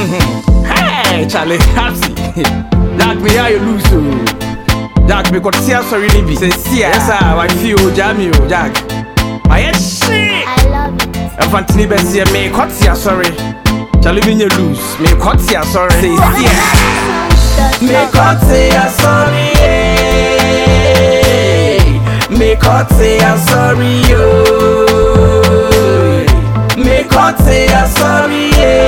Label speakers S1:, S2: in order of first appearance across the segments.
S1: Hey, Charlie, happy. Jack, me how you lose so? Jack, me got tears sorry be. Say yes, I feel Jamie, Jack. I shit.
S2: I love it.
S1: Infantini Bessie, me cut tears sorry. Charlie, me you lose. Me cut tears sorry. Say yes. Me cut tears sorry. Me cut tears sorry. Me cut tears sorry.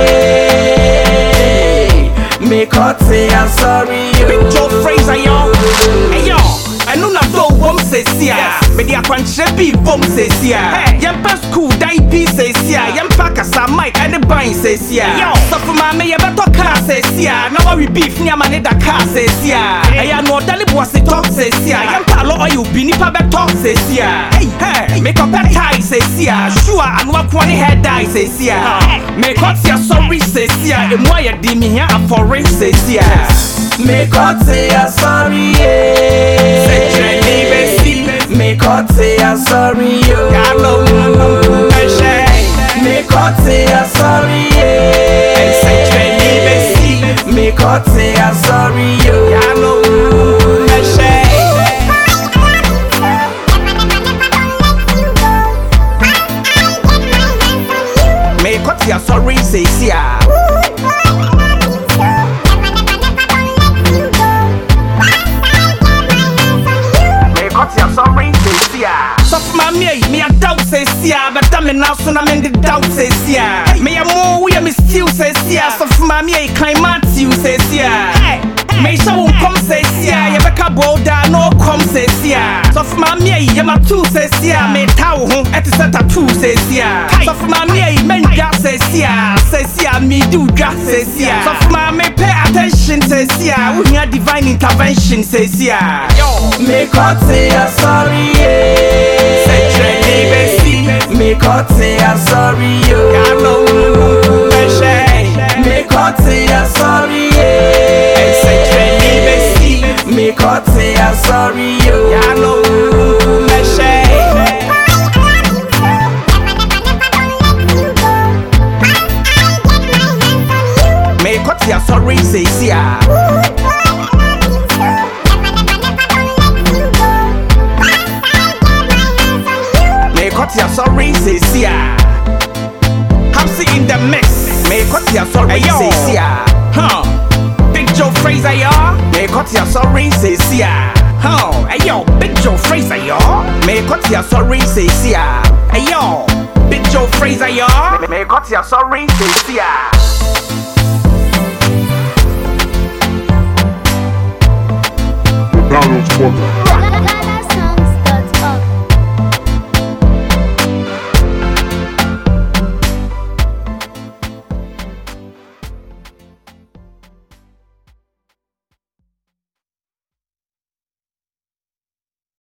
S1: Me cut tears sorry. Big Joe Fraser, yo. Hey, yo. I know not though one says yeah. Me the aquanche be bomb says yeah. Yampa school die piece says yeah. Yampa kasa mic and the bind says yeah. Yo, so for my me better car says yeah. Now we beef near man the car says yeah. I know Dali was the talk says yeah. Yampa lo you be nipa be talk says yeah. Hey, make up a tie says yeah. Sure and what one head die says yeah. Make up your sorry says yeah. And why you did me here for race says yeah. Make up say sorry. Me cut say sorry yo. Me cut say sorry. Me cut say sorry yo. Me cut say sorry say yeah. Sorry, say yeah. So for my me a doubt says yeah, but I'm now so I'm in the doubt says yeah. Me a more we me still says yeah. So for my me climb you says yeah. Me so won't come says yeah. You back a bow down no come says yeah. So for my me you my two says yeah. Me tau home at the center two says yeah. So for my me men just says yeah. Me do just says yeah. So for my me pay attention says yeah. We need divine intervention says yeah. Yo, me cut say sorry. Me cut say sorry yo. Me cut say sorry. Me cut say sorry yo. Me cut say sorry say yeah. Sorry, say yeah. Hamsi in the mix. Me cut ya sorry, say yeah. Big Joe Fraser, y'all. Me cut ya sorry, say yeah. Hey yo, Big Joe Fraser, y'all. Me cut ya sorry, say yeah. Hey yo, Big Joe Fraser, y'all. Me cut ya sorry, say yeah.
S3: McDonald's Corporate.